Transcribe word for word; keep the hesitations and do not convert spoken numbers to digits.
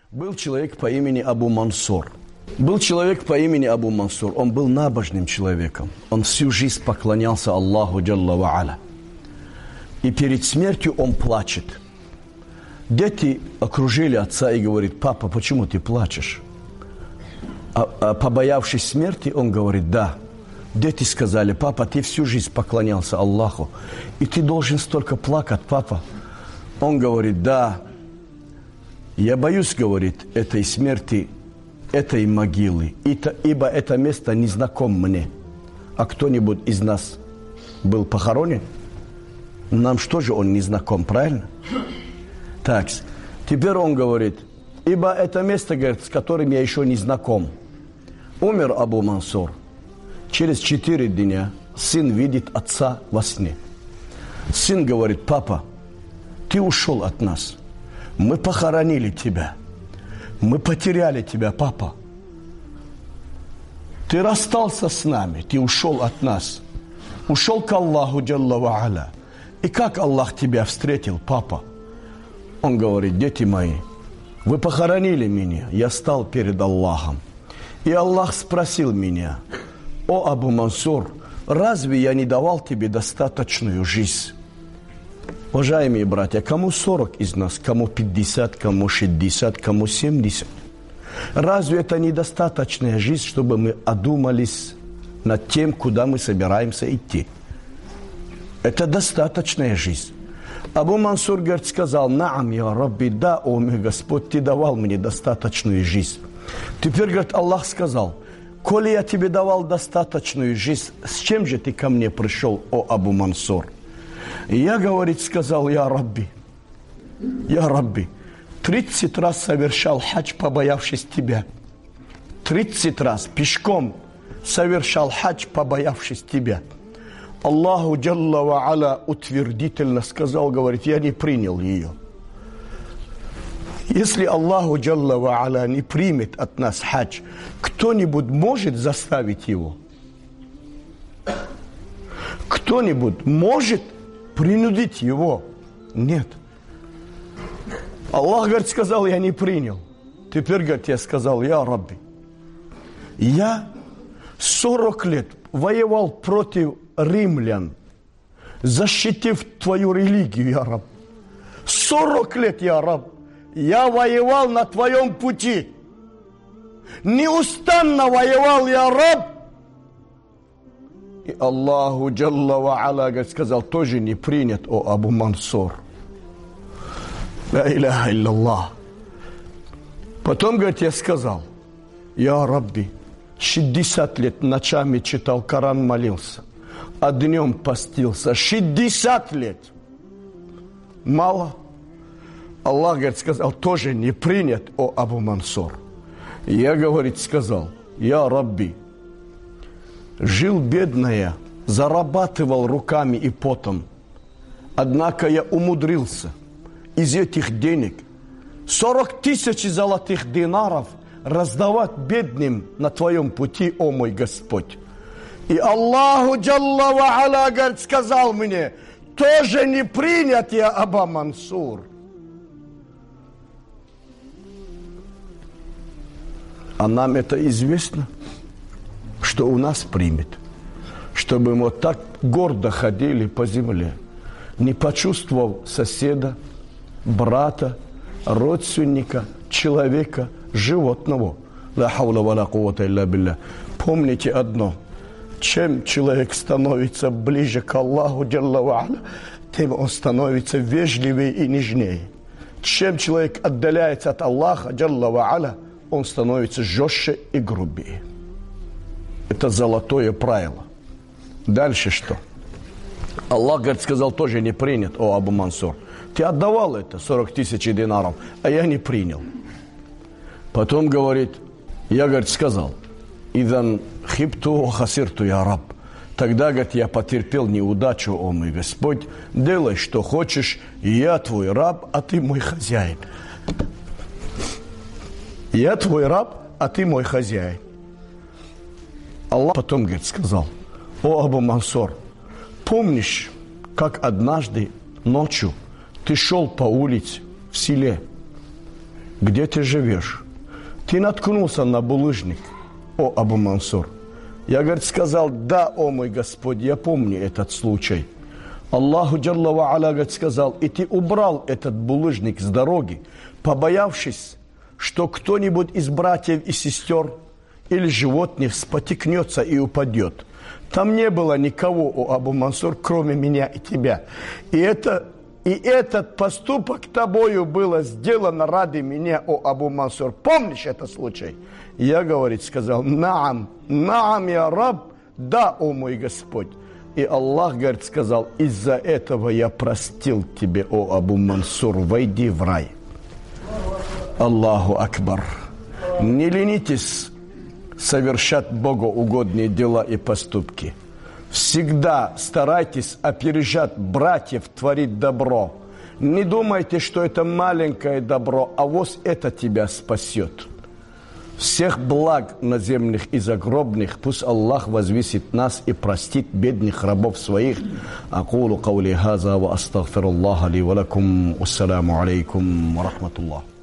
Был человек по имени Абу Мансур. Был человек по имени Абу Мансур. Он был набожным человеком. Он всю жизнь поклонялся Аллаху Джалла ва Аля. И перед смертью он плачет. Дети окружили отца и говорят: папа, почему ты плачешь? А, а побоявшись смерти, он говорит: да. Дети сказали: папа, ты всю жизнь поклонялся Аллаху, и ты должен столько плакать, папа. Он говорит: да. Я боюсь, говорит, этой смерти, этой могилы, ибо это место незнаком мне. А кто-нибудь из нас был похоронен? Нам что же он не знаком, правильно? Так, теперь он говорит: ибо это место, говорит, с которым я еще не знаком. Умер Абу Мансур. Через четыре дня сын видит отца во сне. Сын говорит: папа, ты ушел от нас. Мы похоронили тебя. Мы потеряли тебя, папа. Ты расстался с нами, ты ушел от нас. Ушел к Аллаху Джалла ва Аля. И как Аллах тебя встретил, папа? Он говорит: дети мои, вы похоронили меня, я стал перед Аллахом. И Аллах спросил меня: о Абу Мансур, разве я не давал тебе достаточную жизнь? Уважаемые братья, кому сорок из нас, кому пятьдесят, кому шестьдесят, кому семьдесят? Разве это недостаточная жизнь, чтобы мы одумались над тем, куда мы собираемся идти? Это достаточная жизнь. Абу Мансур, говорит, сказал: наам, я Рабби, да, о мой Господь, ты давал мне достаточную жизнь. Теперь, говорит, Аллах сказал: коли я тебе давал достаточную жизнь, с чем же ты ко мне пришел, о Абу Мансур? И я, говорит, сказал: я Рабби, я Рабби, тридцать раз совершал хадж, побоявшись тебя. Тридцать раз пешком совершал хадж, побоявшись тебя. Аллаху Джалла ва Аля утвердительно сказал, говорит: я не принял ее. Если Аллаху Джалла ва Аля не примет от нас хадж, кто-нибудь может заставить его? Кто-нибудь может принудить его? Нет. Аллах, говорит, сказал: я не принял. Теперь, говорит, я сказал: я Рабби, я сорок лет воевал против римлян, защитив твою религию, я Раб. сорок лет, я Раб, я воевал на твоем пути. Неустанно воевал, я Раб. И Аллаху Джалла ва Аля сказал: тоже не принят, о Абу Мансур. Ла иляха илляллах. Потом, говорит, я сказал: я Рабби, шестьдесят лет ночами читал Коран, молился, а днем постился. шестьдесят лет. Мало? Аллах, говорит, сказал: тоже не принят, о Абу Мансур. Я, говорит, сказал: я Рабби, жил бедно я, зарабатывал руками и потом, однако я умудрился из этих денег сорок тысяч золотых динаров раздавать бедным на твоем пути, о мой Господь. И Аллаху Джалла ва Аля, говорит, сказал мне: тоже не принят, я Абу Мансур. А нам это известно, что у нас примет, чтобы мы вот так гордо ходили по земле, не почувствовав соседа, брата, родственника, человека, животного. Ла хаула ва ла куввата илля билля. Помните одно: чем человек становится ближе к Аллаху Джалла ва Аля, тем он становится вежливее и нежнее. Чем человек отдаляется от Аллаха Джалла ва Аля, он становится жестче и грубее. Это золотое правило. Дальше что? Аллах, говорит, сказал: тоже не принят, о Абу Мансур. Ты отдавал это, сорок тысяч динаров, а я не принял. Потом, говорит, я, говорит, сказал: идан хибту хасирту, я Раб. Тогда, говорит, я потерпел неудачу, о мой Господь. Делай, что хочешь, я твой раб, а ты мой хозяин. Я твой раб, а ты мой хозяин. Аллах потом, говорит, сказал: о Абу Мансур, помнишь, как однажды ночью ты шел по улице в селе, где ты живешь? Ты наткнулся на булыжник, о Абу Мансур. Я, говорит, сказал, да, о мой Господь, я помню этот случай. Аллаху Джалла ва Аля, говорит, сказал, и ты убрал этот булыжник с дороги, побоявшись, что кто-нибудь из братьев и сестер или животных спотыкнется и упадет. Там не было никого, о Абу Мансур, кроме меня и тебя. И, это, и этот поступок тобою было сделано ради меня, о Абу Мансур. Помнишь этот случай? Я, говорит, сказал, наам, наам, я раб, да, о мой Господь. И Аллах, говорит, сказал, из-за этого я простил тебе, о Абу Мансур, войди в рай. Аллаху Акбар. Не ленитесь совершать богоугодные дела и поступки. Всегда старайтесь опережать братьев, творить добро. Не думайте, что это маленькое добро, а вот это тебя спасет. Всех благ наземных и загробных пусть Аллах возвысит нас и простит бедных рабов своих. Акулу каули хаза ва астагфируллаха ли ва лакум. Ассаламу алейкум ва рахматуллах.